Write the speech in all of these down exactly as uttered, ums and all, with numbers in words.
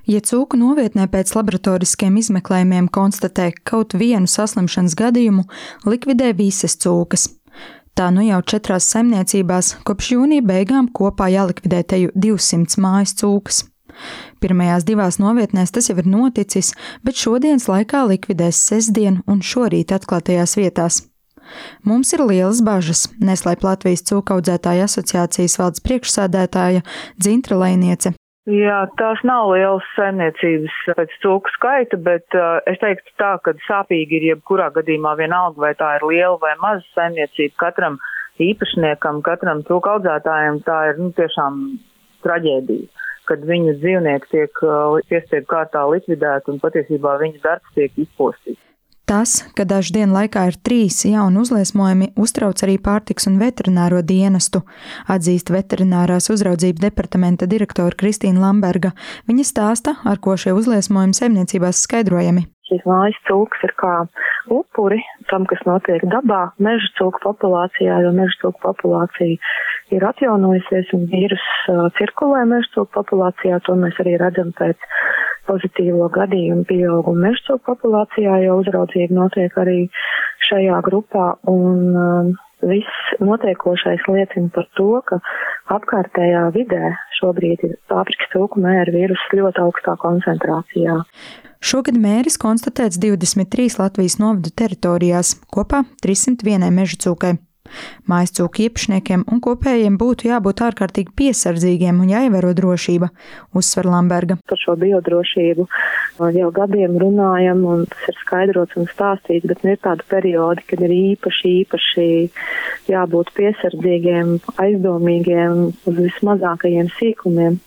Ja cūku novietnē pēc laboratoriskiem izmeklējumiem konstatē kaut vienu saslimšanas gadījumu, likvidē visas cūkas. Tā nu jau četrās saimniecībās kopš jūnija beigām kopā jālikvidē teju divsimt mājas cūkas. Pirmajās divās novietnēs tas jau ir noticis, bet šodienas laikā likvidēs sestdien un šorīt atklātajās vietās. Mums ir lielas bažas, neslēp Latvijas cūkaudzētāju asociācijas valdes priekšsēdētāja Dzintra Lejniece. Jā, tās nav lielas saimniecības pēc cūku skaita, bet uh, es teiktu tā, ka sāpīgi ir jebkurā gadījumā vienalga, vai tā ir liela vai maza saimniecība. Katram īpašniekam, katram cūku audzētājam tā ir nu, tiešām traģēdija, kad viņu dzīvnieki tiek uh, piespiedu kārtā likvidēti un patiesībā viņu darbs tiek izpostīts. Tas, ka dažu dienu laikā ir trīs jauni uzliesmojumi, uztrauc arī pārtiks un veterināro dienestu, atzīst veterinārās uzraudzības departamenta direktora Kristīna Lamberga. Viņa stāsta, ar ko šie uzliesmojumi saimniecībās skaidrojami. Šīs mājas cūkas ir kā upuri tam, kas notiek dabā, meža cūku populācijā, jo meža cūku populācija ir atjaunojusies un vīrus uh, cirkulē meža cūku populācijā. To mēs arī redzam pēc pozitīvo gadījumu pieaugumu meža cūku populācijā, jo uzraudzība notiek arī šajā grupā. Un um, viss notiekošais liecina par to, ka apkārtējā vidē šobrīd ir Āfrikas cūku mēra vīrus ļoti augstā koncentrācijā. Šogad mēris konstatēts divdesmit trīs Latvijas novadu teritorijās, kopā trīssimt vienai meža cūkai. Mājas cūku īpašniekiem un kopējiem būtu jābūt ārkārtīgi piesardzīgiem un jāievēro drošība, uzsver Lamberga. Par šo biodrošību jau gadiem runājam un tas ir skaidrots un stāstīts, bet ir tādi periodi, kad ir īpaši, īpaši jābūt piesardzīgiem, aizdomīgiem uz vismazākajiem sīkumiem.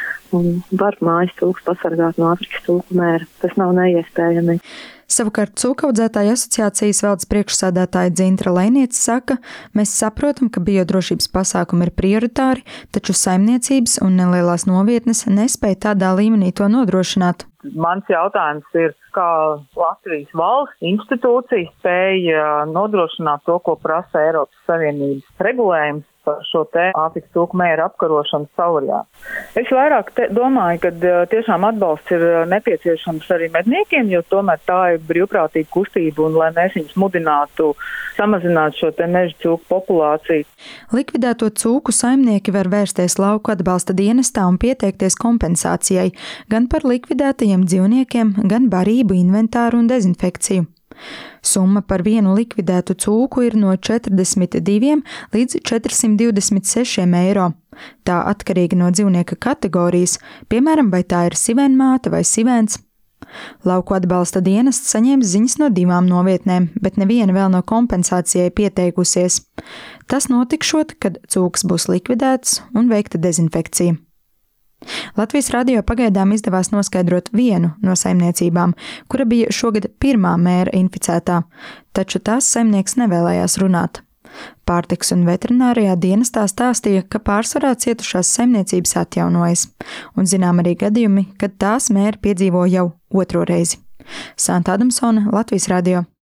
Un var mājas cūkas pasargāt no Āfrikas cūku mēra. Tas nav neiespējami. Savukārt cūkaudzētāju asociācijas valdes priekšsēdētāja Dzintra Lejniece saka, mēs saprotam, ka biodrošības pasākumi ir prioritāri, taču saimniecības un nelielās novietnes nespēja tādā līmenī to nodrošināt. Mans jautājums ir, kā Latvijas valsts institūcija spēja nodrošināt to, ko prasa Eiropas Savienības regulējums par šo te Āfrikas cūku mēra apkarošanu Saurijā. Es vairāk te, domāju, ka tiešām atbalsts ir nepieciešams arī medniekiem, jo tomēr tā ir brīvprātīga kustība un lai mēs viņus mudinātu samazināt šo te meža cūku populāciju. Likvidēto cūku saimnieki var vērsties lauku atbalsta dienestā un pieteikties kompensācijai gan par likvidētajiem dzīvniekiem, gan barību, inventāru un dezinfekciju. Summa par vienu likvidētu cūku ir no četrdesmit diviem līdz četrsimt divdesmit sešiem eiro. Tā atkarīga no dzīvnieka kategorijas, piemēram, vai tā ir sivenmāte vai sivēns. Lauku atbalsta dienests saņēma ziņas no divām novietnēm, bet neviena vēl nav kompensācijai pieteikusies. Tas notikšot, kad cūkas būs likvidētas un veikta dezinfekcija. Latvijas radio pagaidām izdevās noskaidrot vienu no saimniecībām, kura bija šogad pirmā mēra inficētā, taču tās saimnieks nevēlējās runāt. Pārtiks un veterinārijā dienestā stāstīja, ka pārsvarā cietušās saimniecības atjaunojas, un zinām arī gadījumi, kad tās mēri piedzīvo jau otro reizi. Santa Adamsone, Latvijas radio.